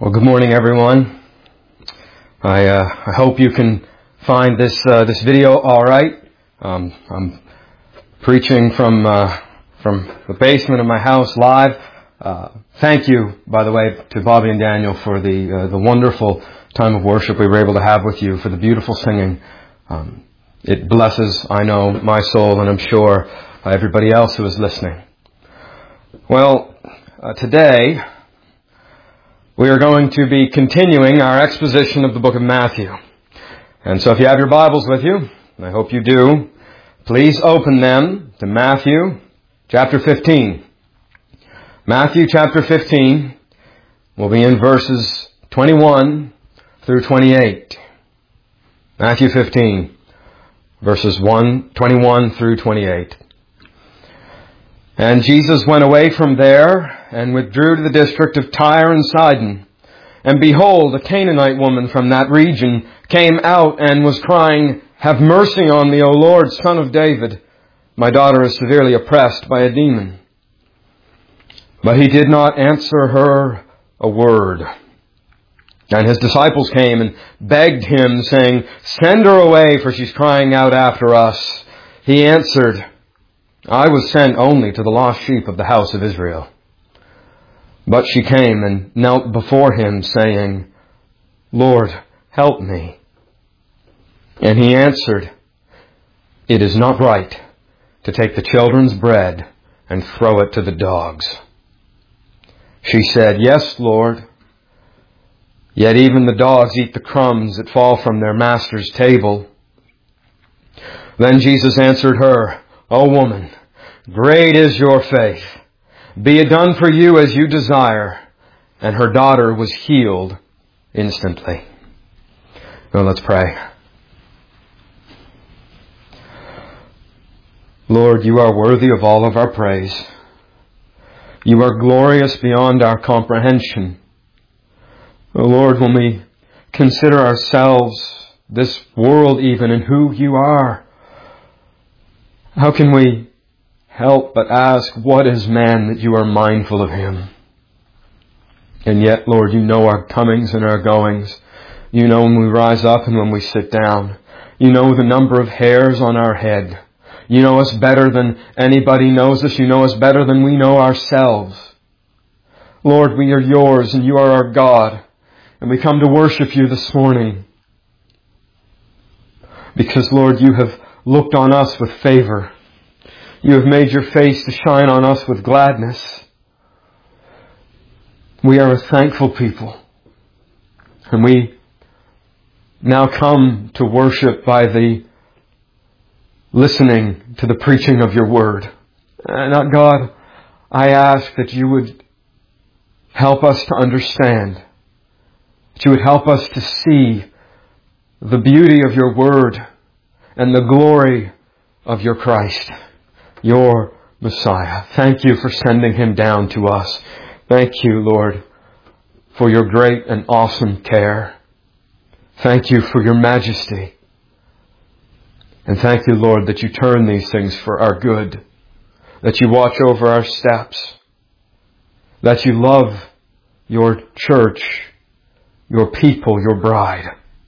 Well, good morning, everyone. I hope you can find this video all right. I'm preaching from the basement of my house live. Thank you, by the way, to Bobby and Daniel for the wonderful time of worship we were able to have with you, for the beautiful singing. It blesses, I know, my soul, and I'm sure everybody else who is listening. Well, today we are going to be continuing our exposition of the book of Matthew. And so if you have your Bibles with you, and I hope you do, please open them to Matthew chapter 15. Matthew chapter 15 will be in verses 21 through 28. Matthew 15, verses 21 through 28. And Jesus went away from there and withdrew to the district of Tyre and Sidon. And behold, a Canaanite woman from that region came out and was crying, "Have mercy on me, O Lord, Son of David. My daughter is severely oppressed by a demon." But he did not answer her a word. And his disciples came and begged him, saying, "Send her away, for she's crying out after us." He answered, "I was sent only to the lost sheep of the house of Israel." But she came and knelt before him, saying, "Lord, help me." And he answered, "It is not right to take the children's bread and throw it to the dogs." She said, "Yes, Lord. Yet even the dogs eat the crumbs that fall from their master's table." Then Jesus answered her, "O woman, great is your faith. Be it done for you as you desire." And her daughter was healed instantly. Now let's pray. Lord, you are worthy of all of our praise. You are glorious beyond our comprehension. Oh Lord, when we consider ourselves, this world even, and who you are, how can we help but ask, what is man that you are mindful of him? And yet, Lord, you know our comings and our goings. You know when we rise up and when we sit down. You know the number of hairs on our head. You know us better than anybody knows us. You know us better than we know ourselves. Lord, we are yours and you are our God. And we come to worship you this morning. Because, Lord, you have looked on us with favor. You have made your face to shine on us with gladness. We are a thankful people. And we now come to worship by the listening to the preaching of your word. And God, I ask that you would help us to understand. That you would help us to see the beauty of your word and the glory of your Christ, your Messiah. Thank you for sending him down to us. Thank you, Lord, for your great and awesome care. Thank you for your majesty. And thank you, Lord, that you turn these things for our good, that you watch over our steps, that you love your church, your people, your bride.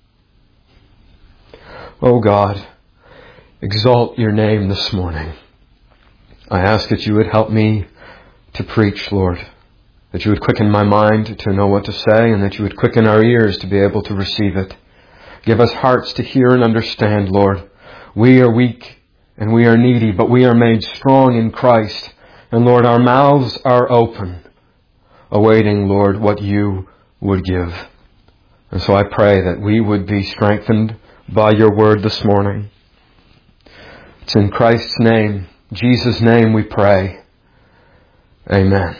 Oh God, exalt your name this morning. I ask that you would help me to preach, Lord, that you would quicken my mind to know what to say, and that you would quicken our ears to be able to receive it. Give us hearts to hear and understand, Lord. We are weak and we are needy, but we are made strong in Christ. And Lord, our mouths are open, awaiting, Lord, what you would give. And so I pray that we would be strengthened by your word this morning. It's in Christ's name, Jesus' name, we pray. Amen.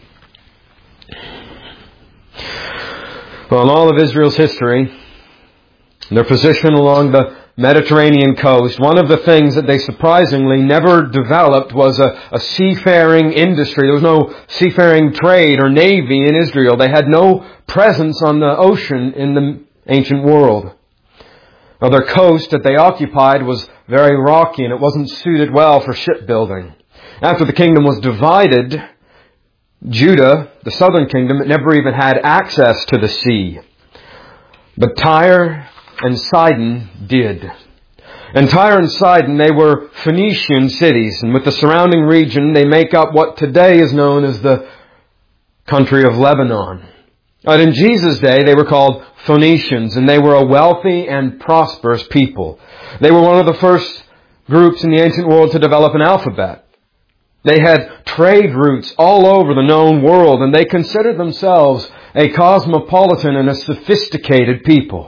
Well, in all of Israel's history, their position along the Mediterranean coast, one of the things that they surprisingly never developed was a seafaring industry. There was no seafaring trade or navy in Israel. They had no presence on the ocean in the ancient world. Now, their coast that they occupied was very rocky and it wasn't suited well for shipbuilding. After the kingdom was divided, Judah, the southern kingdom, it never even had access to the sea. But Tyre and Sidon did. And Tyre and Sidon, they were Phoenician cities, and with the surrounding region, they make up what today is known as the country of Lebanon. But in Jesus' day, they were called Phoenicians, and they were a wealthy and prosperous people. They were one of the first groups in the ancient world to develop an alphabet. They had trade routes all over the known world, and they considered themselves a cosmopolitan and a sophisticated people.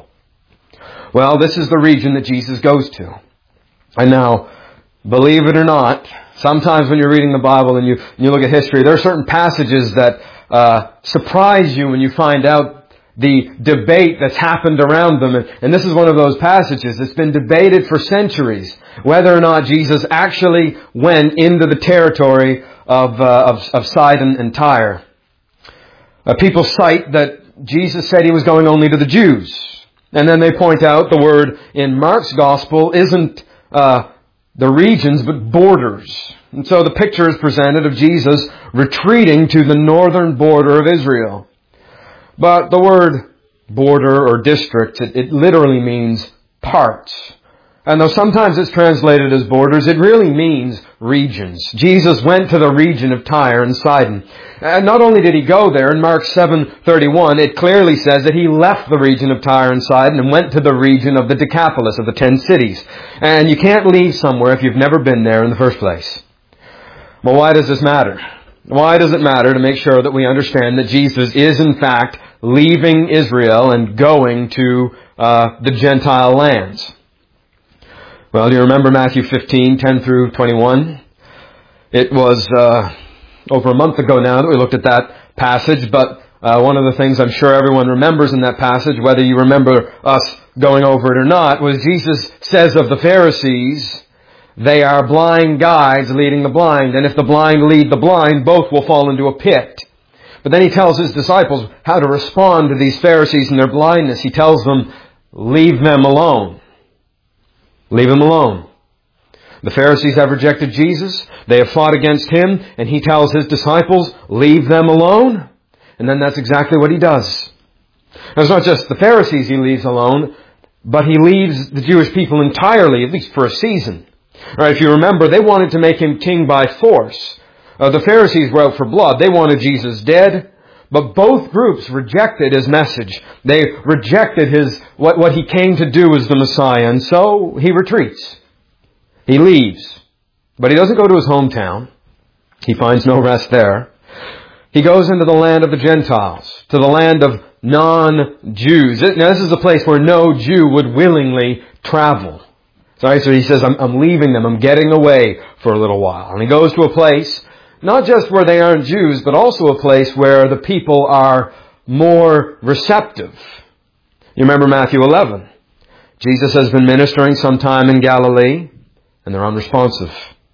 Well, this is the region that Jesus goes to. And now, believe it or not, sometimes when you're reading the Bible and you look at history, there are certain passages that surprise you when you find out the debate that's happened around them. And this is one of those passages that's been debated for centuries, whether or not Jesus actually went into the territory of Sidon and Tyre. People cite that Jesus said he was going only to the Jews. And then they point out the word in Mark's gospel isn't the regions, but borders. And so the picture is presented of Jesus retreating to the northern border of Israel. But the word border or district, it literally means parts. And though sometimes it's translated as borders, it really means regions. Jesus went to the region of Tyre and Sidon. And not only did he go there, in Mark 7:31, it clearly says that he left the region of Tyre and Sidon and went to the region of the Decapolis, of the 10 cities. And you can't leave somewhere if you've never been there in the first place. Well, why does this matter? Why does it matter to make sure that we understand that Jesus is in fact leaving Israel and going to the Gentile lands? Well, do you remember Matthew 15, 10 through 21? It was over a month ago now that we looked at that passage, but one of the things I'm sure everyone remembers in that passage, whether you remember us going over it or not, was Jesus says of the Pharisees, they are blind guides leading the blind, and if the blind lead the blind, both will fall into a pit. But then he tells his disciples how to respond to these Pharisees and their blindness. He tells them, leave them alone. Leave him alone. The Pharisees have rejected Jesus. They have fought against him. And he tells his disciples, leave them alone. And then that's exactly what he does. Now, it's not just the Pharisees he leaves alone, but he leaves the Jewish people entirely, at least for a season. Right, if you remember, they wanted to make him king by force. The Pharisees were out for blood. They wanted Jesus dead. But both groups rejected his message. They rejected what he came to do as the Messiah. And so he retreats. He leaves. But he doesn't go to his hometown. He finds no rest there. He goes into the land of the Gentiles, to the land of non-Jews. Now this is a place where no Jew would willingly travel. So he says, I'm leaving them. I'm getting away for a little while. And he goes to a place not just where they aren't Jews, but also a place where the people are more receptive. You remember Matthew 11. Jesus has been ministering sometime in Galilee, and they're unresponsive.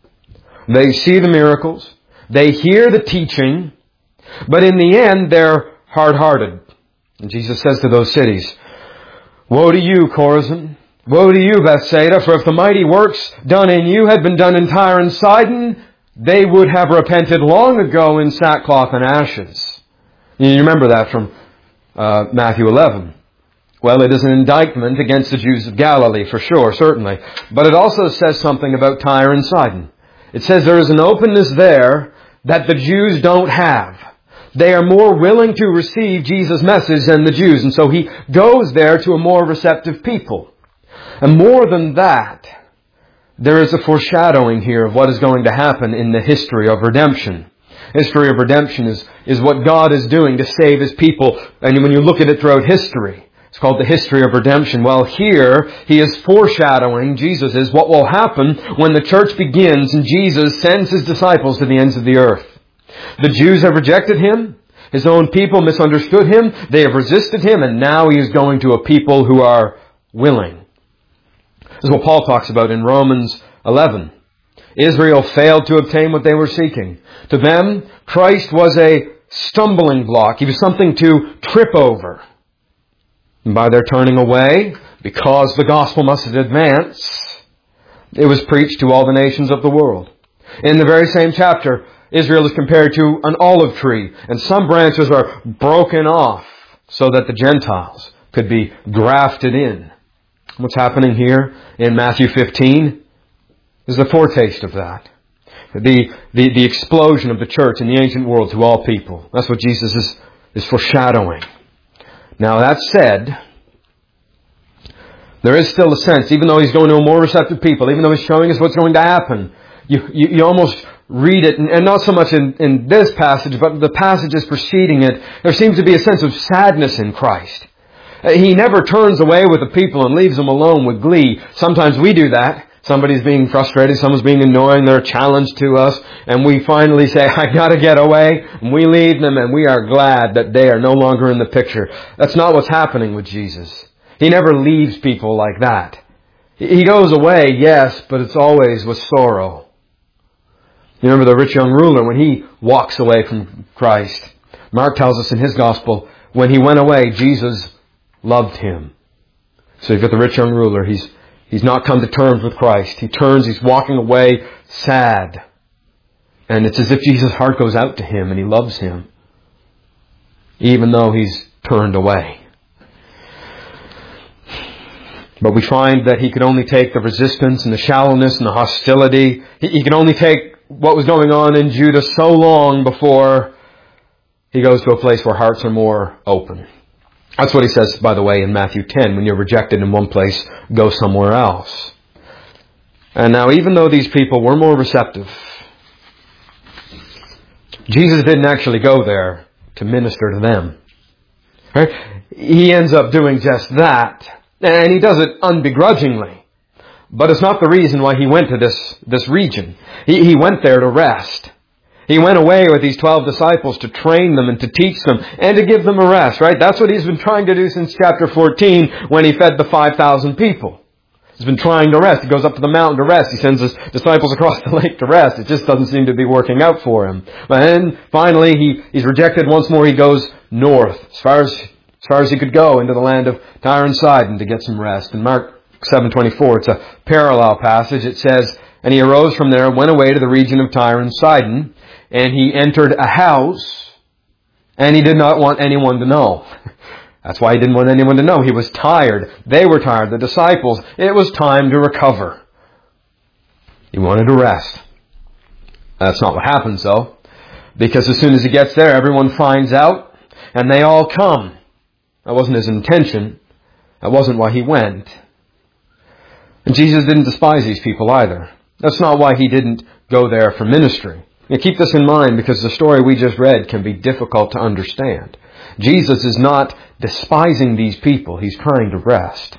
They see the miracles, they hear the teaching, but in the end, they're hard-hearted. And Jesus says to those cities, woe to you, Chorazin! Woe to you, Bethsaida! For if the mighty works done in you had been done in Tyre and Sidon, they would have repented long ago in sackcloth and ashes. You remember that from Matthew 11. Well, it is an indictment against the Jews of Galilee, for sure, certainly. But it also says something about Tyre and Sidon. It says there is an openness there that the Jews don't have. They are more willing to receive Jesus' message than the Jews. And so he goes there to a more receptive people. And more than that, there is a foreshadowing here of what is going to happen in the history of redemption. History of redemption is what God is doing to save his people. And when you look at it throughout history, it's called the history of redemption. Well, here he is foreshadowing, Jesus is, what will happen when the church begins and Jesus sends his disciples to the ends of the earth. The Jews have rejected him. His own people misunderstood him. They have resisted him. And now he is going to a people who are willing. This is what Paul talks about in Romans 11. Israel failed to obtain what they were seeking. To them, Christ was a stumbling block. He was something to trip over. And by their turning away, because the gospel must advance, it was preached to all the nations of the world. In the very same chapter, Israel is compared to an olive tree, and some branches are broken off so that the Gentiles could be grafted in. What's happening here in Matthew 15 is a foretaste of that. The explosion of the church in the ancient world to all people. That's what Jesus is foreshadowing. Now that said, there is still a sense, even though he's going to a more receptive people, even though he's showing us what's going to happen, you almost read it, and not so much in this passage, but the passages preceding it, there seems to be a sense of sadness in Christ. He never turns away with the people and leaves them alone with glee. Sometimes we do that. Somebody's being frustrated, someone's being annoying, they're a challenge to us, and we finally say, I gotta get away, and we leave them, and we are glad that they are no longer in the picture. That's not what's happening with Jesus. He never leaves people like that. He goes away, yes, but it's always with sorrow. You remember the rich young ruler when he walks away from Christ. Mark tells us in his gospel, when he went away, Jesus loved him. So you've got the rich young ruler, He's not come to terms with Christ. He turns, he's walking away sad. And it's as if Jesus' heart goes out to him and he loves him, even though he's turned away. But we find that he could only take the resistance and the shallowness and the hostility. He could only take what was going on in Judah so long before he goes to a place where hearts are more open. That's what he says, by the way, in Matthew 10. When you're rejected in one place, go somewhere else. And now, even though these people were more receptive, Jesus didn't actually go there to minister to them. Right? He ends up doing just that. And he does it unbegrudgingly. But it's not the reason why he went to this region. He went there to rest. He went away with these 12 disciples to train them and to teach them and to give them a rest, right? That's what he's been trying to do since chapter 14 when he fed the 5,000 people. He's been trying to rest. He goes up to the mountain to rest. He sends his disciples across the lake to rest. It just doesn't seem to be working out for him. But then finally he's rejected once more. He goes north as far as he could go into the land of Tyre and Sidon to get some rest. In Mark 7:24, it's a parallel passage. It says, and he arose from there and went away to the region of Tyre and Sidon. And he entered a house, and he did not want anyone to know. That's why he didn't want anyone to know. He was tired. They were tired, the disciples. It was time to recover. He wanted to rest. That's not what happens, though. Because as soon as he gets there, everyone finds out, and they all come. That wasn't his intention. That wasn't why he went. And Jesus didn't despise these people either. That's not why he didn't go there for ministry. Now keep this in mind because the story we just read can be difficult to understand. Jesus is not despising these people. He's trying to rest.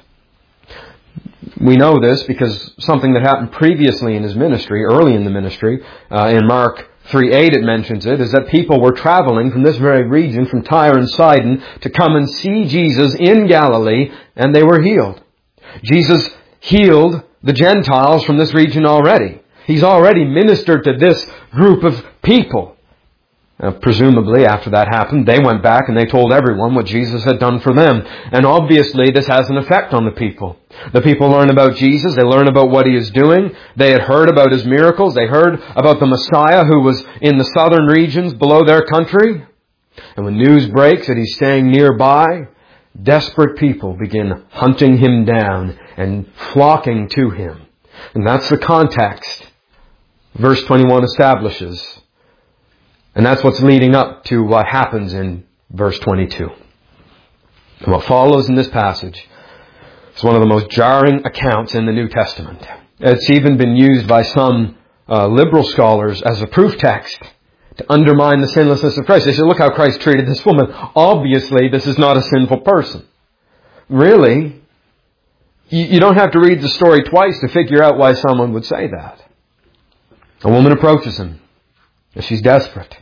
We know this because something that happened previously in his ministry, early in the ministry, in Mark 3:8 it mentions it, is that people were traveling from this very region, from Tyre and Sidon, to come and see Jesus in Galilee, and they were healed. Jesus healed the Gentiles from this region already. He's already ministered to this group of people. Presumably, after that happened, they went back and they told everyone what Jesus had done for them. And obviously, this has an effect on the people. The people learn about Jesus. They learn about what he is doing. They had heard about his miracles. They heard about the Messiah who was in the southern regions below their country. And when news breaks that he's staying nearby, desperate people begin hunting him down and flocking to him. And that's the context verse 21 establishes. And that's what's leading up to what happens in verse 22. And what follows in this passage is one of the most jarring accounts in the New Testament. It's even been used by some liberal scholars as a proof text to undermine the sinlessness of Christ. They say, look how Christ treated this woman. Obviously, this is not a sinful person. Really, you don't have to read the story twice to figure out why someone would say that. A woman approaches him. She's desperate.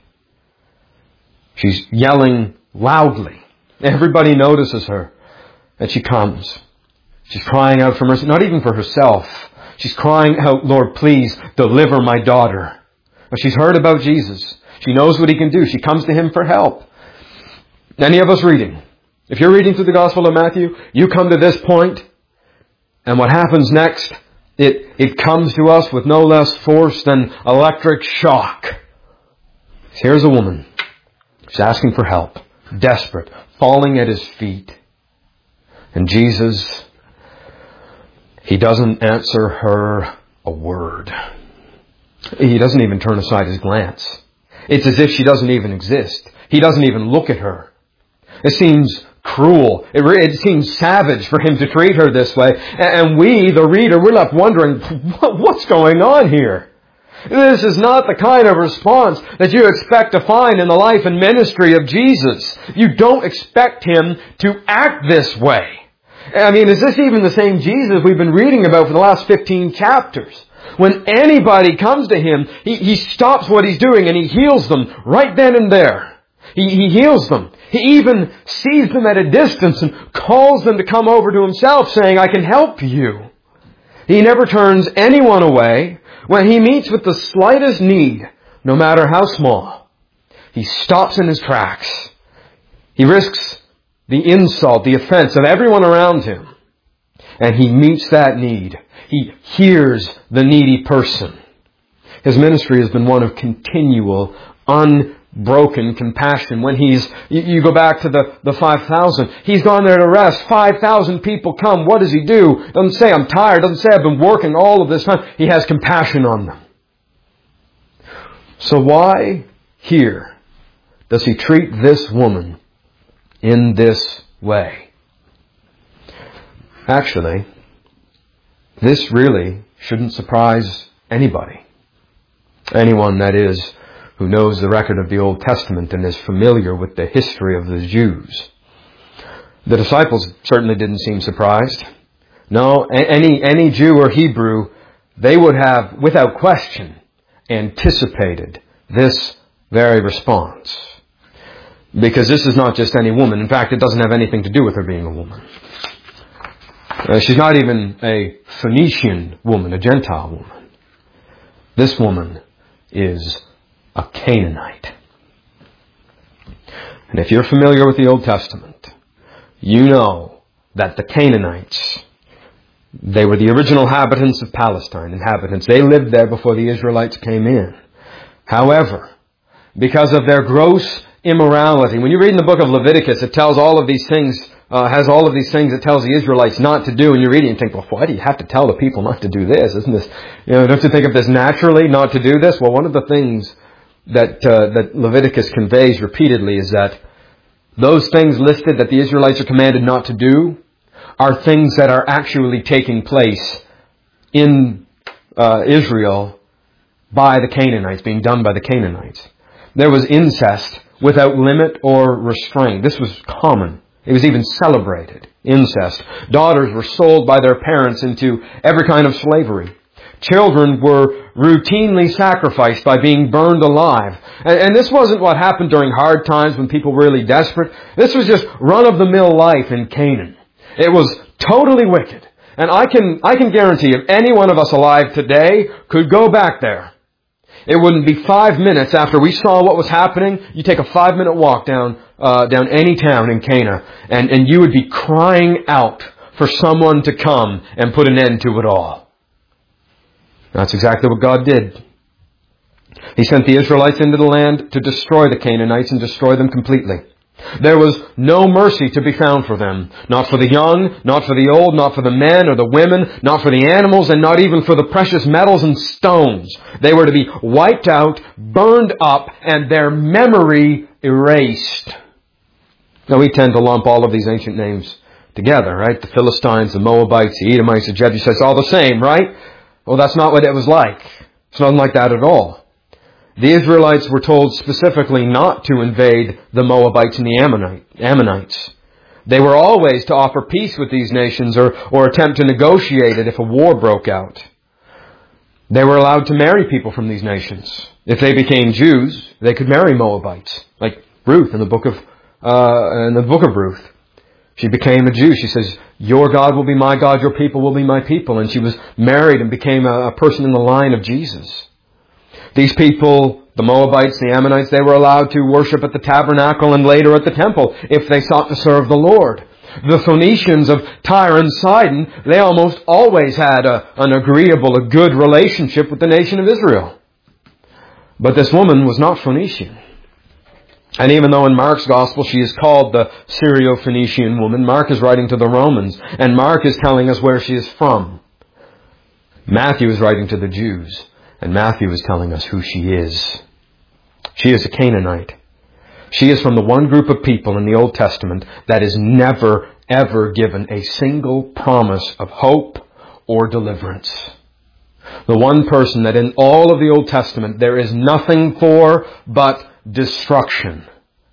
She's yelling loudly. Everybody notices her. And she comes. She's crying out for mercy, not even for herself. She's crying out, Lord, please deliver my daughter. She's heard about Jesus. She knows what he can do. She comes to him for help. Any of us reading? If you're reading through the Gospel of Matthew, you come to this point, and what happens next, it comes to us with no less force than electric shock. Here's a woman. She's asking for help. Desperate. Falling at His feet. And Jesus, He doesn't answer her a word. He doesn't even turn aside His glance. It's as if she doesn't even exist. He doesn't even look at her. It seems cruel. It seems savage for Him to treat her this way. And we, the reader, we're left wondering, what's going on here? This is not the kind of response that you expect to find in the life and ministry of Jesus. You don't expect Him to act this way. I mean, is this even the same Jesus we've been reading about for the last 15 chapters? When anybody comes to Him, He stops what He's doing and He heals them right then and there. He heals them. He even sees them at a distance and calls them to come over to Himself, saying, I can help you. He never turns anyone away. When He meets with the slightest need, no matter how small, He stops in His tracks. He risks the insult, the offense of everyone around Him. And He meets that need. He hears the needy person. His ministry has been one of continual, unbroken compassion. When you go back to the 5,000, He's gone there to rest. 5,000 people come. What does He do? Doesn't say, I'm tired. Doesn't say, I've been working all of this time. He has compassion on them. So why here does He treat this woman in this way? Actually, this really shouldn't surprise anybody. Anyone, that is, who knows the record of the Old Testament and is familiar with the history of the Jews. The disciples certainly didn't seem surprised. No, any Jew or Hebrew, they would have, without question, anticipated this very response. Because this is not just any woman. In fact, it doesn't have anything to do with her being a woman. She's not even a Phoenician woman, a Gentile woman. This woman is a Canaanite. And if you're familiar with the Old Testament, you know that the Canaanites, they were the original inhabitants of Palestine, They lived there before the Israelites came in. However, because of their gross immorality, when you read in the book of Leviticus, it tells all of these things, it tells the Israelites not to do, and you read it and think, well, why do you have to tell the people not to do this? Isn't this, don't you think of this naturally, not to do this? Well, one of the things that Leviticus conveys repeatedly is that those things listed that the Israelites are commanded not to do are things that are actually taking place in Israel by the Canaanites, being done by the Canaanites. There was incest without limit or restraint. This was common. It was even celebrated. Incest. Daughters were sold by their parents into every kind of slavery. Children were routinely sacrificed by being burned alive. And this wasn't what happened during hard times when people were really desperate. This was just run-of-the-mill life in Canaan. It was totally wicked. And I can guarantee if any one of us alive today could go back there, it wouldn't be 5 minutes after we saw what was happening. You take a 5-minute walk down any town in Cana, and you would be crying out for someone to come and put an end to it all. That's exactly what God did. He sent the Israelites into the land to destroy the Canaanites and destroy them completely. There was no mercy to be found for them. Not for the young, not for the old, not for the men or the women, not for the animals, and not even for the precious metals and stones. They were to be wiped out, burned up, and their memory erased. Now we tend to lump all of these ancient names together, right? The Philistines, the Moabites, the Edomites, the Jebusites, all the same, right? Well, that's not what it was like. It's not like that at all. The Israelites were told specifically not to invade the Moabites and the Ammonites. They were always to offer peace with these nations or attempt to negotiate it if a war broke out. They were allowed to marry people from these nations. If they became Jews, they could marry Moabites, like Ruth in the book of Ruth. She became a Jew. She says, your God will be my God, your people will be my people. And she was married and became a person in the line of Jesus. These people, the Moabites, the Ammonites, they were allowed to worship at the tabernacle and later at the temple if they sought to serve the Lord. The Phoenicians of Tyre and Sidon, they almost always had an agreeable, a good relationship with the nation of Israel. But this woman was not Phoenician. And even though in Mark's Gospel she is called the Syro-Phoenician woman, Mark is writing to the Romans, and Mark is telling us where she is from. Matthew is writing to the Jews, and Matthew is telling us who she is. She is a Canaanite. She is from the one group of people in the Old Testament that is never, ever given a single promise of hope or deliverance. The one person that in all of the Old Testament there is nothing for but destruction.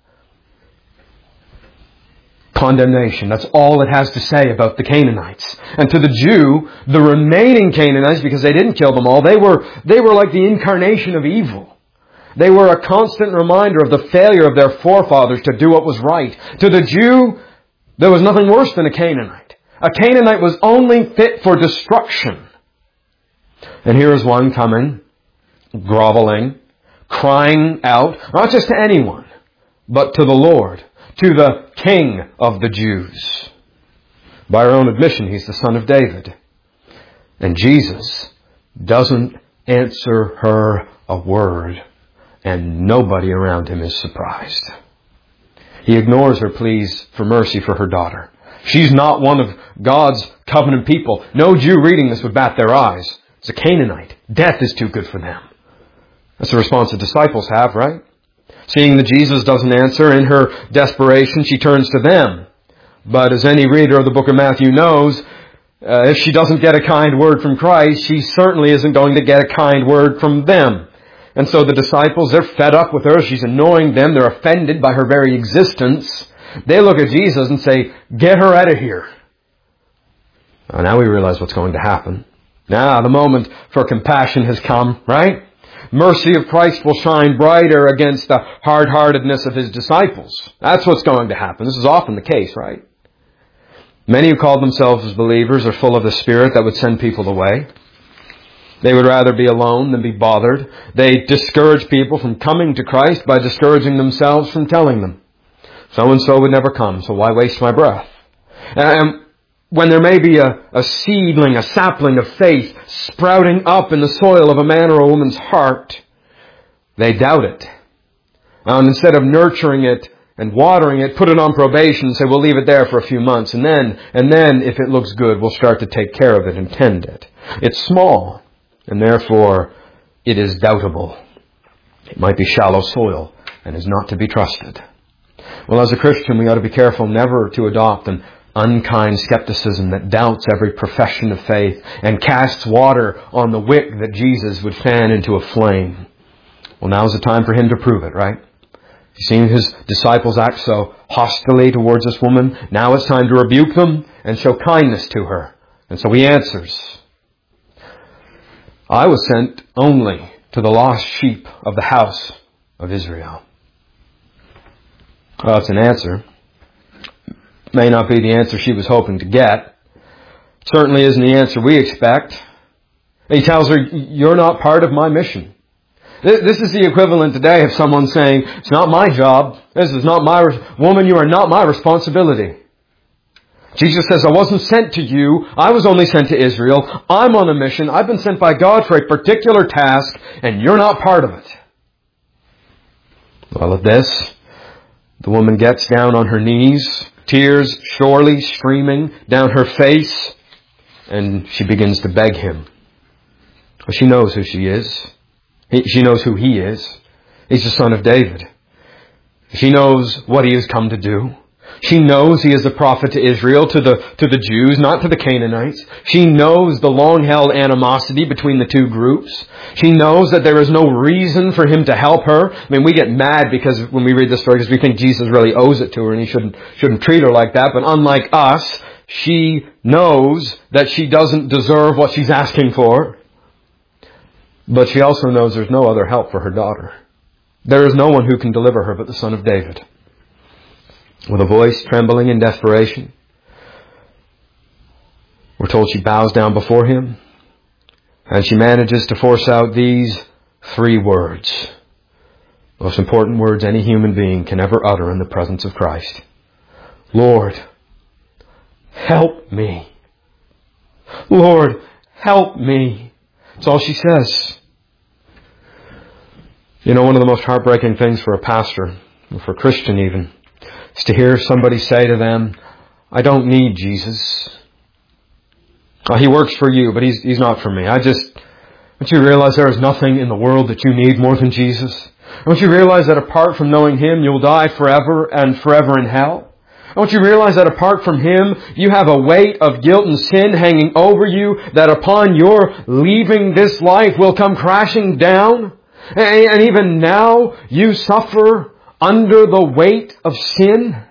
Condemnation. That's all it has to say about the Canaanites. And to the Jew, the remaining Canaanites, because they didn't kill them all, they were like the incarnation of evil. They were a constant reminder of the failure of their forefathers to do what was right. To the Jew, there was nothing worse than a Canaanite. A Canaanite was only fit for destruction. And here is one coming, groveling, crying out, not just to anyone, but to the Lord, to the King of the Jews. By her own admission, He's the Son of David. And Jesus doesn't answer her a word, and nobody around Him is surprised. He ignores her pleas for mercy for her daughter. She's not one of God's covenant people. No Jew reading this would bat their eyes. It's a Canaanite. Death is too good for them. That's the response the disciples have, right? Seeing that Jesus doesn't answer, in her desperation, she turns to them. But as any reader of the book of Matthew knows, if she doesn't get a kind word from Christ, she certainly isn't going to get a kind word from them. And so the disciples, they're fed up with her. She's annoying them. They're offended by her very existence. They look at Jesus and say, "Get her out of here." Now we realize what's going to happen. Now the moment for compassion has come, right? Mercy of Christ will shine brighter against the hard-heartedness of His disciples. That's what's going to happen. This is often the case, right? Many who call themselves as believers are full of the Spirit that would send people away. They would rather be alone than be bothered. They discourage people from coming to Christ by discouraging themselves from telling them. So-and-so would never come, so why waste my breath? When there may be a seedling, a sapling of faith sprouting up in the soil of a man or a woman's heart, they doubt it. And instead of nurturing it and watering it, put it on probation and say, we'll leave it there for a few months. And then, if it looks good, we'll start to take care of it and tend it. It's small, and therefore it is doubtable. It might be shallow soil and is not to be trusted. Well, as a Christian, we ought to be careful never to adopt an unkind skepticism that doubts every profession of faith and casts water on the wick that Jesus would fan into a flame. Well, now's the time for Him to prove it, right? You've seen His disciples act so hostilely towards this woman. Now it's time to rebuke them and show kindness to her. And so He answers, "I was sent only to the lost sheep of the house of Israel." Well, that's an answer. May not be the answer she was hoping to get. Certainly isn't the answer we expect. He tells her, "You're not part of my mission." This is the equivalent today of someone saying, "It's not my job. This is not my woman. You are not my responsibility." Jesus says, "I wasn't sent to you. I was only sent to Israel. I'm on a mission. I've been sent by God for a particular task, and you're not part of it." Well, at this, the woman gets down on her knees, tears surely streaming down her face, and she begins to beg Him. Well, she knows who she is. She knows who He is. He's the Son of David. She knows what He has come to do. She knows He is the prophet to Israel, to the Jews, not to the Canaanites. She knows the long-held animosity between the two groups. She knows that there is no reason for Him to help her. I mean, we get mad because when we read this story, because we think Jesus really owes it to her and He shouldn't treat her like that. But unlike us, she knows that she doesn't deserve what she's asking for. But she also knows there's no other help for her daughter. There is no one who can deliver her but the Son of David. With a voice trembling in desperation, we're told she bows down before Him, and she manages to force out these 3 words. Most important words any human being can ever utter in the presence of Christ. "Lord, help me. Lord, help me." That's all she says. You know, one of the most heartbreaking things for a pastor, or for a Christian even, is to hear somebody say to them, I don't need Jesus. He works for you, but He's not for me. Don't you realize there is nothing in the world that you need more than Jesus? Don't you realize that apart from knowing Him, you'll die forever and forever in hell? Don't you realize that apart from Him, you have a weight of guilt and sin hanging over you that upon your leaving this life will come crashing down? And even now, you suffer under the weight of sin?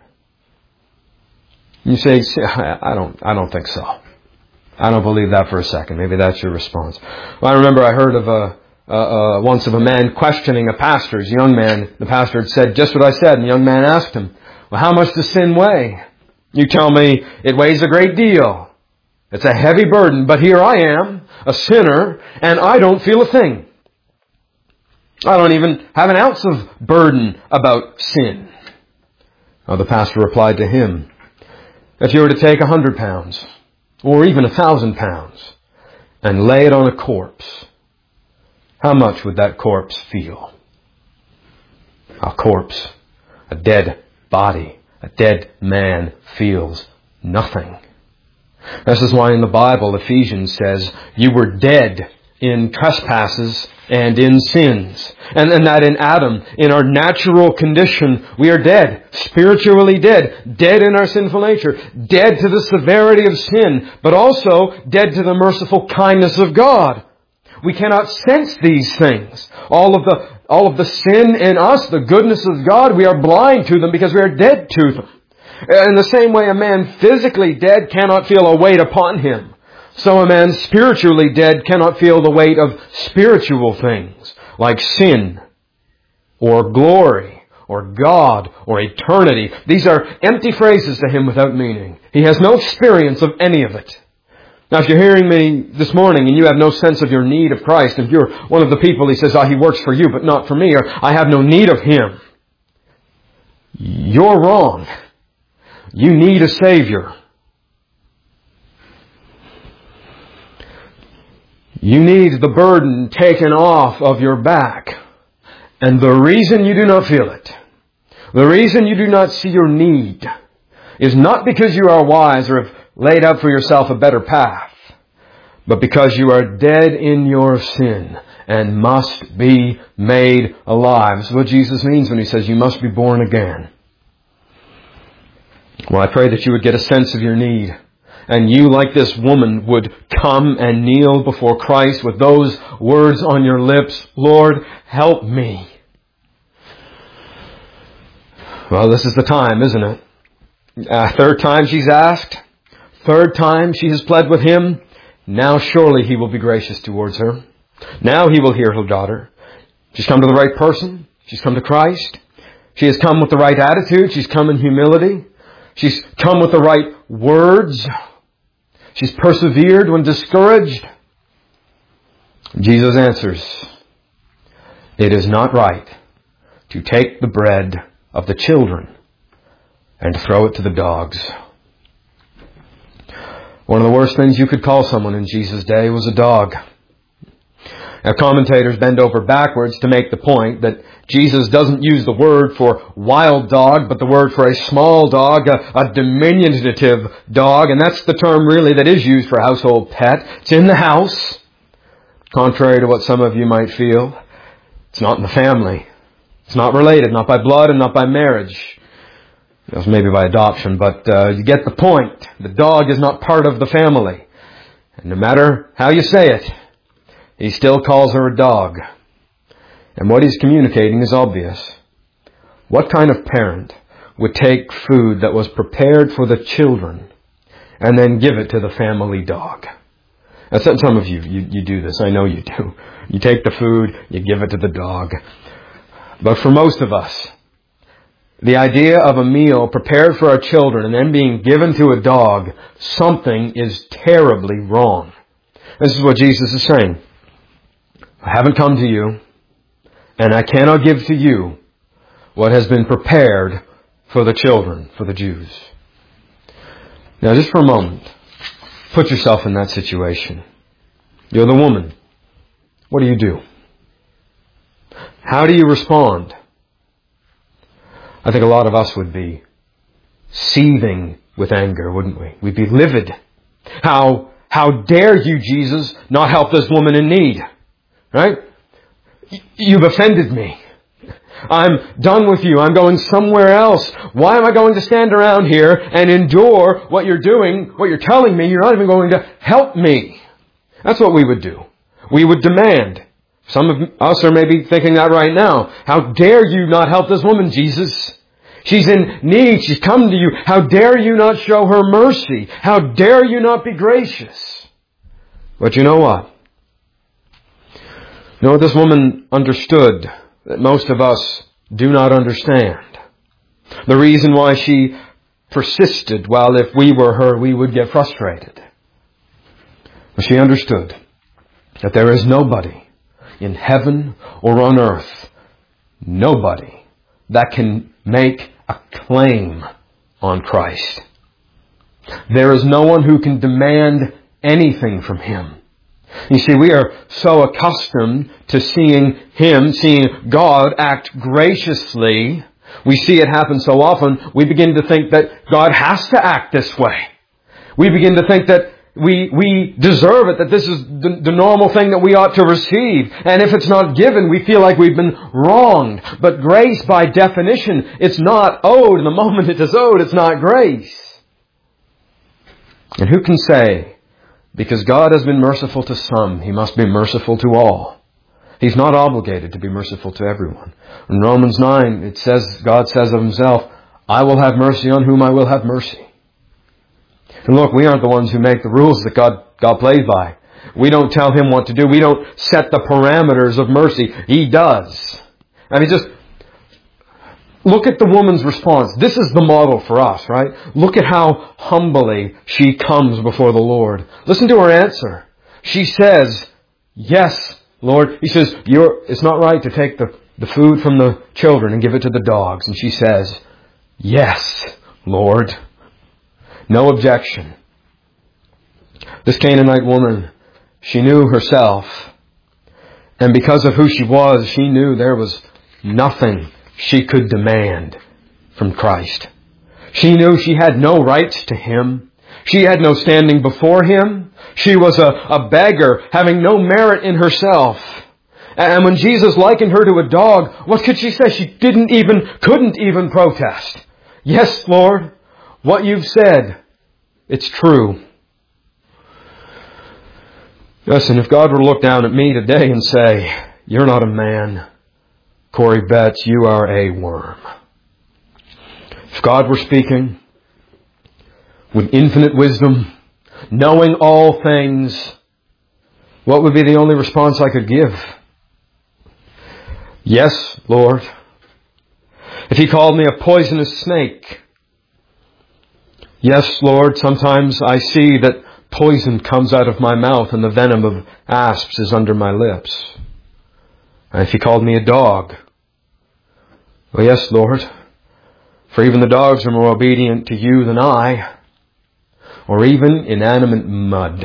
You say, I don't think so. I don't believe that for a second. Maybe that's your response. Well, I remember I heard of once of a man questioning a pastor. As a young man, the pastor had said just what I said, and the young man asked him, well, how much does sin weigh? You tell me it weighs a great deal. It's a heavy burden, but here I am, a sinner, and I don't feel a thing. I don't even have an ounce of burden about sin. Well, the pastor replied to him, if you were to take 100 pounds, or even 1,000 pounds, and lay it on a corpse, how much would that corpse feel? A corpse, a dead body, a dead man feels nothing. This is why in the Bible, Ephesians says, you were dead in trespasses and in sins. And that in Adam, in our natural condition, we are dead, spiritually dead, dead in our sinful nature, dead to the severity of sin, but also dead to the merciful kindness of God. We cannot sense these things. All of the sin in us, the goodness of God, we are blind to them because we are dead to them. In the same way a man physically dead cannot feel a weight upon him, so a man spiritually dead cannot feel the weight of spiritual things like sin or glory or God or eternity. These are empty phrases to him without meaning. He has no experience of any of it. Now, if you're hearing me this morning and you have no sense of your need of Christ, if you're one of the people he says, He works for you but not for me, or I have no need of Him, you're wrong. You need a Savior. You need the burden taken off of your back. And the reason you do not feel it, the reason you do not see your need, is not because you are wise or have laid out for yourself a better path, but because you are dead in your sin and must be made alive. This is what Jesus means when He says you must be born again. Well, I pray that you would get a sense of your need. And you, like this woman, would come and kneel before Christ with those words on your lips, Lord, help me. Well, this is the time, isn't it? Third time she's asked. Third time she has pled with Him. Now surely He will be gracious towards her. Now He will hear her daughter. She's come to the right person. She's come to Christ. She has come with the right attitude. She's come in humility. She's come with the right words. She's persevered when discouraged. Jesus answers, it is not right to take the bread of the children and throw it to the dogs. One of the worst things you could call someone in Jesus' day was a dog. Now, commentators bend over backwards to make the point that Jesus doesn't use the word for wild dog, but the word for a small dog, a diminutive dog, and that's the term really that is used for a household pet. It's in the house, contrary to what some of you might feel. It's not in the family. It's not related, not by blood and not by marriage. Maybe by adoption, but you get the point. The dog is not part of the family. And no matter how you say it, He still calls her a dog. And what He's communicating is obvious. What kind of parent would take food that was prepared for the children and then give it to the family dog? Now, some of you do this. I know you do. You take the food, you give it to the dog. But for most of us, the idea of a meal prepared for our children and then being given to a dog, something is terribly wrong. This is what Jesus is saying. I haven't come to you, and I cannot give to you what has been prepared for the children, for the Jews. Now, just for a moment, put yourself in that situation. You're the woman. What do you do? How do you respond? I think a lot of us would be seething with anger, wouldn't we? We'd be livid. How dare you, Jesus, not help this woman in need? Right? You've offended me. I'm done with you. I'm going somewhere else. Why am I going to stand around here and endure what you're doing, what you're telling me? You're not even going to help me. That's what we would do. We would demand. Some of us are maybe thinking that right now. How dare you not help this woman, Jesus? She's in need. She's come to you. How dare you not show her mercy? How dare you not be gracious? But you know what? You know what this woman understood that most of us do not understand? The reason why she persisted, while if we were her, we would get frustrated. Well, she understood that there is nobody in heaven or on earth, nobody that can make a claim on Christ. There is no one who can demand anything from Him. You see, we are so accustomed to seeing God act graciously. We see it happen so often, we begin to think that God has to act this way. We begin to think that we deserve it, that this is the normal thing that we ought to receive. And if it's not given, we feel like we've been wronged. But grace, by definition, it's not owed. And the moment it is owed, it's not grace. And who can say, because God has been merciful to some, He must be merciful to all? He's not obligated to be merciful to everyone. In Romans 9, it says, God says of Himself, I will have mercy on whom I will have mercy. And look, we aren't the ones who make the rules that God plays by. We don't tell Him what to do. We don't set the parameters of mercy. He does. I mean, just look at the woman's response. This is the model for us, right? Look at how humbly she comes before the Lord. Listen to her answer. She says, yes, Lord. He says, it's not right to take the food from the children and give it to the dogs. And she says, yes, Lord. No objection. This Canaanite woman, she knew herself. And because of who she was, she knew there was nothing she could demand from Christ. She knew she had no rights to Him. She had no standing before Him. She was a beggar, having no merit in herself. And when Jesus likened her to a dog, what could she say? She couldn't even protest. Yes, Lord, what you've said, it's true. Listen, if God were to look down at me today and say, you're not a man, Corey Betts, you are a worm. If God were speaking with infinite wisdom, knowing all things, what would be the only response I could give? Yes, Lord. If He called me a poisonous snake, yes, Lord, sometimes I see that poison comes out of my mouth and the venom of asps is under my lips. And if He called me a dog, well, yes, Lord, for even the dogs are more obedient to You than I, or even inanimate mud.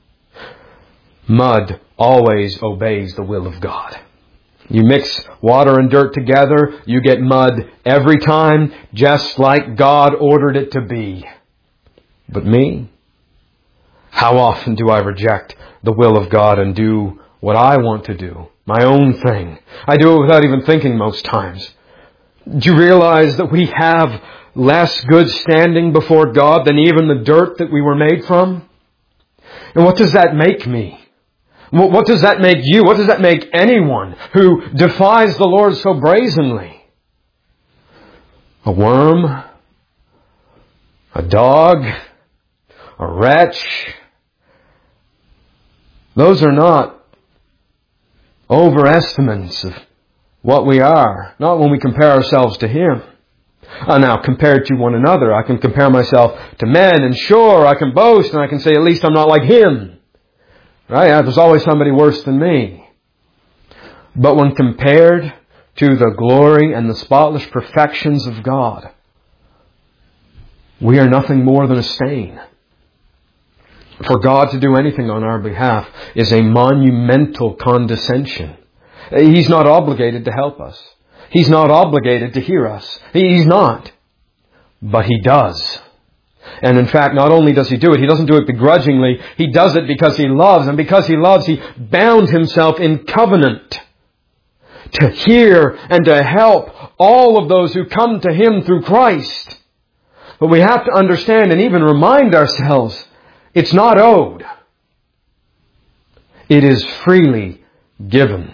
Mud always obeys the will of God. You mix water and dirt together, you get mud every time, just like God ordered it to be. But me? How often do I reject the will of God and do what I want to do? My own thing. I do it without even thinking most times. Do you realize that we have less good standing before God than even the dirt that we were made from? And what does that make me? What does that make you? What does that make anyone who defies the Lord so brazenly? A worm? A dog? A wretch? Those are not overestimates of what we are. Not when we compare ourselves to Him. Now, compared to one another, I can compare myself to men, and sure, I can boast, and I can say, at least I'm not like him. Right? There's always somebody worse than me. But when compared to the glory and the spotless perfections of God, we are nothing more than a stain. For God to do anything on our behalf is a monumental condescension. He's not obligated to help us. He's not obligated to hear us. He's not. But He does. And in fact, not only does He do it, He doesn't do it begrudgingly. He does it because He loves. And because He loves, He bound Himself in covenant to hear and to help all of those who come to Him through Christ. But we have to understand and even remind ourselves, it's not owed. It is freely given.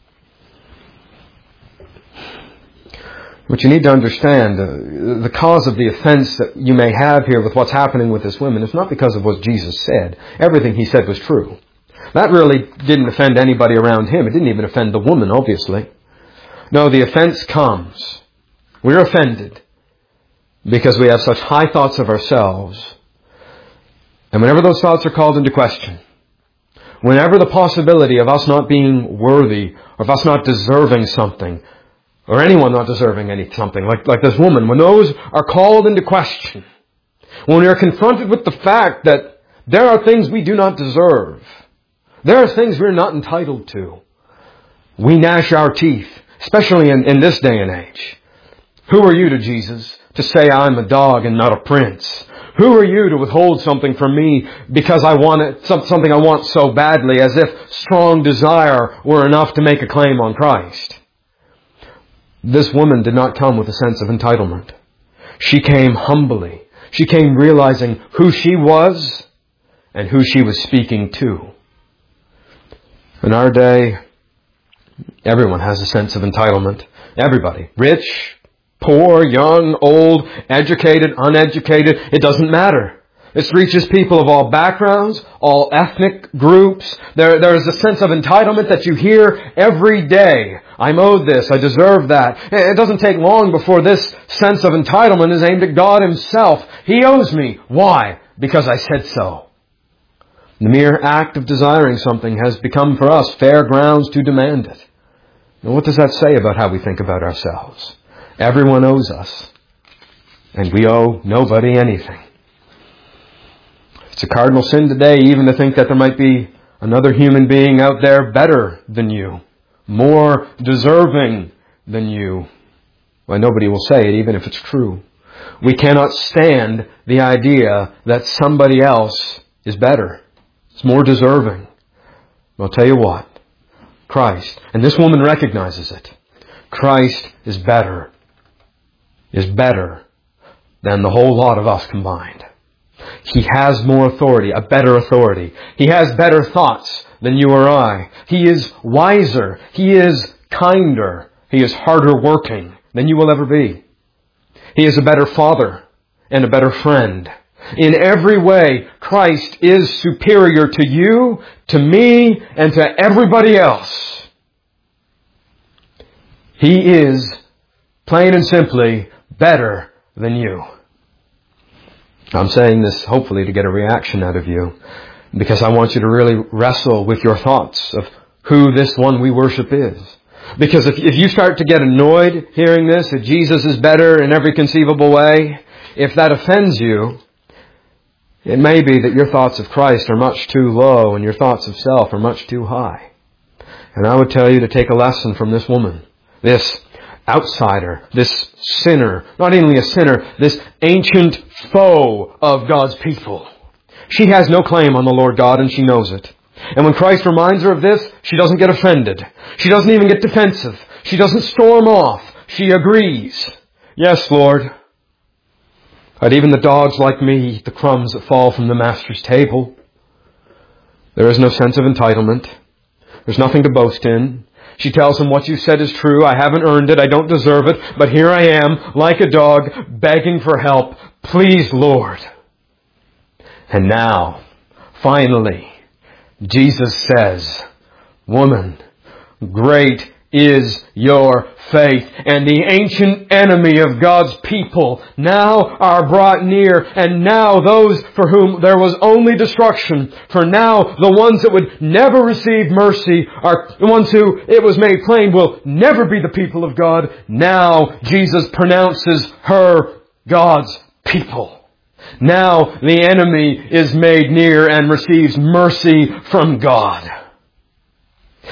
What you need to understand, the cause of the offense that you may have here with what's happening with this woman is not because of what Jesus said. Everything He said was true. That really didn't offend anybody around Him. It didn't even offend the woman, obviously. No, the offense comes. We're offended because we have such high thoughts of ourselves. And whenever those thoughts are called into question, whenever the possibility of us not being worthy, or of us not deserving something, or anyone not deserving something, like this woman, when those are called into question, when we are confronted with the fact that there are things we do not deserve, there are things we're not entitled to, we gnash our teeth, especially in this day and age. Who are you to Jesus to say I'm a dog and not a prince? Who are you to withhold something from me because I want it, something I want so badly, as if strong desire were enough to make a claim on Christ? This woman did not come with a sense of entitlement. She came humbly. She came realizing who she was and who she was speaking to. In our day, everyone has a sense of entitlement. Everybody. Rich, poor, young, old, educated, uneducated. It doesn't matter. This reaches people of all backgrounds, all ethnic groups. There is a sense of entitlement that you hear every day. I'm owed this. I deserve that. It doesn't take long before this sense of entitlement is aimed at God Himself. He owes me. Why? Because I said so. The mere act of desiring something has become for us fair grounds to demand it. Now, what does that say about how we think about ourselves? Everyone owes us, and we owe nobody anything. It's a cardinal sin today even to think that there might be another human being out there better than you, more deserving than you. Why, nobody will say it, even if it's true. We cannot stand the idea that somebody else is better. It's more deserving. I'll tell you what. Christ, and this woman recognizes it. Christ is better than the whole lot of us combined. He has more authority, a better authority. He has better thoughts than you or I. He is wiser. He is kinder. He is harder working than you will ever be. He is a better father and a better friend. In every way, Christ is superior to you, to me, and to everybody else. He is, plain and simply, better than you. I'm saying this hopefully to get a reaction out of you, because I want you to really wrestle with your thoughts of who this one we worship is. Because if you start to get annoyed hearing this, that Jesus is better in every conceivable way, if that offends you, it may be that your thoughts of Christ are much too low and your thoughts of self are much too high. And I would tell you to take a lesson from this woman, this outsider, this sinner, not only a sinner, this ancient foe of God's people. She has no claim on the Lord God, and she knows it. And when Christ reminds her of this, she doesn't get offended. She doesn't even get defensive. She doesn't storm off. She agrees. Yes, Lord. But even the dogs like me eat the crumbs that fall from the Master's table. There is no sense of entitlement. There's nothing to boast in. She tells him, what you said is true. I haven't earned it. I don't deserve it. But here I am, like a dog, begging for help. Please, Lord. And now, finally, Jesus says, woman, great is your faith. And the ancient enemy of God's people now are brought near. And now those for whom there was only destruction, for now the ones that would never receive mercy are the ones who, it was made plain, will never be the people of God. Now Jesus pronounces her God's people. Now the enemy is made near and receives mercy from God.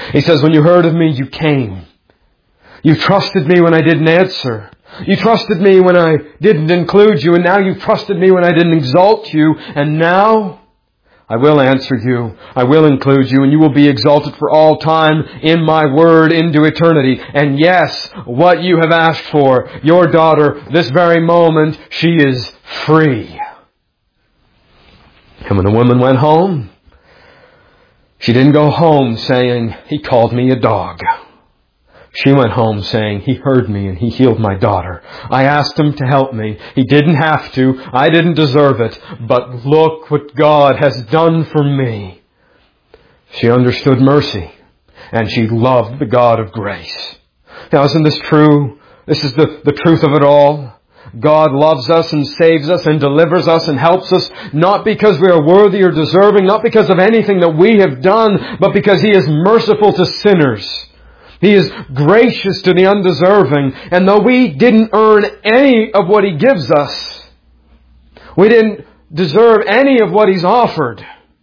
He says, when you heard of me, you came. You trusted me when I didn't answer. You trusted me when I didn't include you, and now you've trusted me when I didn't exalt you, and now I will answer you. I will include you, and you will be exalted for all time in my word into eternity. And yes, what you have asked for, your daughter, this very moment, she is free. And when the woman went home, she didn't go home saying, he called me a dog. She went home saying, he heard me and he healed my daughter. I asked him to help me. He didn't have to. I didn't deserve it. But look what God has done for me. She understood mercy and she loved the God of grace. Now, isn't this true? This is the truth of it all. God loves us and saves us and delivers us and helps us, not because we are worthy or deserving, not because of anything that we have done, but because He is merciful to sinners. He is gracious to the undeserving. And though we didn't earn any of what He gives us, we didn't deserve any of what He's offered,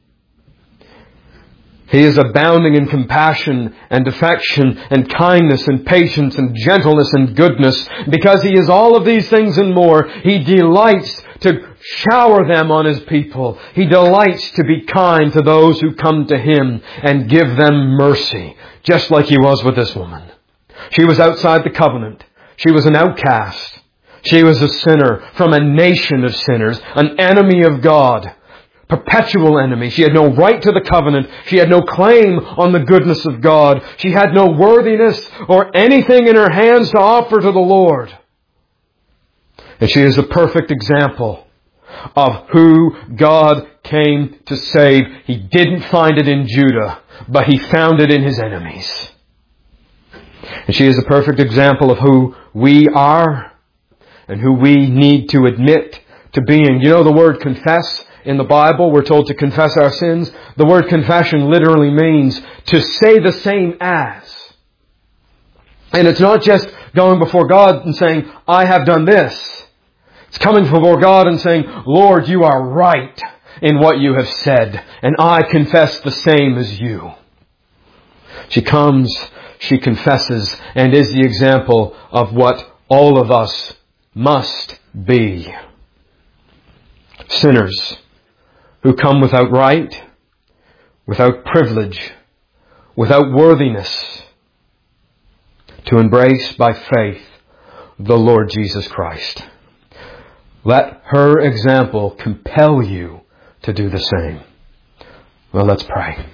He is abounding in compassion and affection and kindness and patience and gentleness and goodness. Because He is all of these things and more, He delights to shower them on His people. He delights to be kind to those who come to Him and give them mercy, just like He was with this woman. She was outside the covenant. She was an outcast. She was a sinner from a nation of sinners, an enemy of God. Perpetual enemy. She had no right to the covenant. She had no claim on the goodness of God. She had no worthiness or anything in her hands to offer to the Lord. And she is a perfect example of who God came to save. He didn't find it in Judah, but He found it in His enemies. And she is a perfect example of who we are and who we need to admit to being. You know the word confess? In the Bible, we're told to confess our sins. The word confession literally means to say the same as. And it's not just going before God and saying, I have done this. It's coming before God and saying, Lord, you are right in what you have said, and I confess the same as you. She comes, she confesses, and is the example of what all of us must be. Sinners who come without right, without privilege, without worthiness, to embrace by faith the Lord Jesus Christ. Let her example compel you to do the same. Well, let's pray.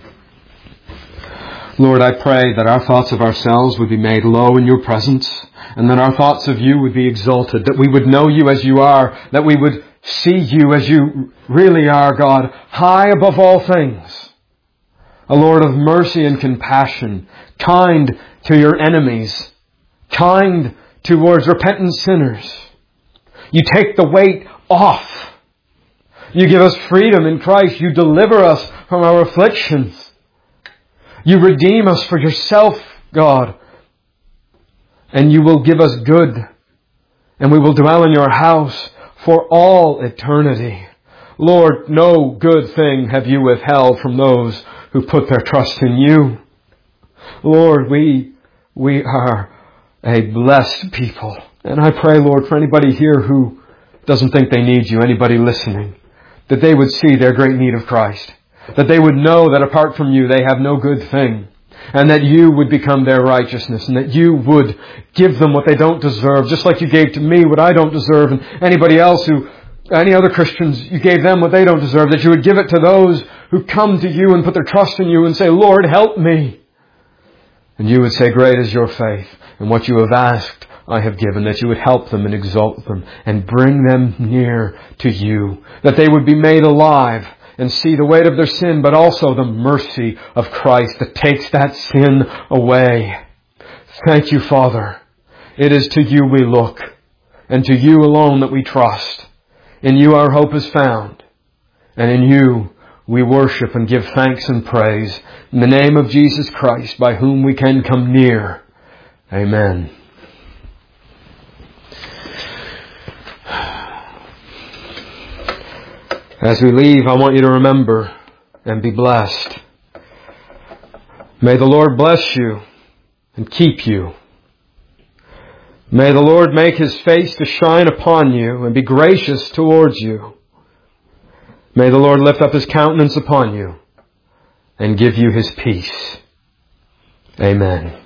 Lord, I pray that our thoughts of ourselves would be made low in your presence, and that our thoughts of you would be exalted, that we would know you as you are, that we would see you as you really are, God, high above all things. A Lord of mercy and compassion, kind to your enemies, kind towards repentant sinners. You take the weight off. You give us freedom in Christ. You deliver us from our afflictions. You redeem us for yourself, God. And you will give us good. And we will dwell in your house for all eternity. Lord, no good thing have you withheld from those who put their trust in you. Lord, we are a blessed people. And I pray, Lord, for anybody here who doesn't think they need you, anybody listening, that they would see their great need of Christ. That they would know that apart from you, they have no good thing. And that you would become their righteousness, and that you would give them what they don't deserve, just like you gave to me what I don't deserve, and anybody else any other Christians, you gave them what they don't deserve, that you would give it to those who come to you and put their trust in you and say, Lord, help me. And you would say, great is your faith, and what you have asked I have given, that you would help them and exalt them and bring them near to you, that they would be made alive and see the weight of their sin, but also the mercy of Christ that takes that sin away. Thank you, Father. It is to you we look, and to you alone that we trust. In you our hope is found, and in you we worship and give thanks and praise. In the name of Jesus Christ, by whom we can come near. Amen. As we leave, I want you to remember and be blessed May the Lord bless you and keep you. May the Lord make His face to shine upon you and be gracious towards you. May the Lord lift up His countenance upon you and give you His peace. Amen.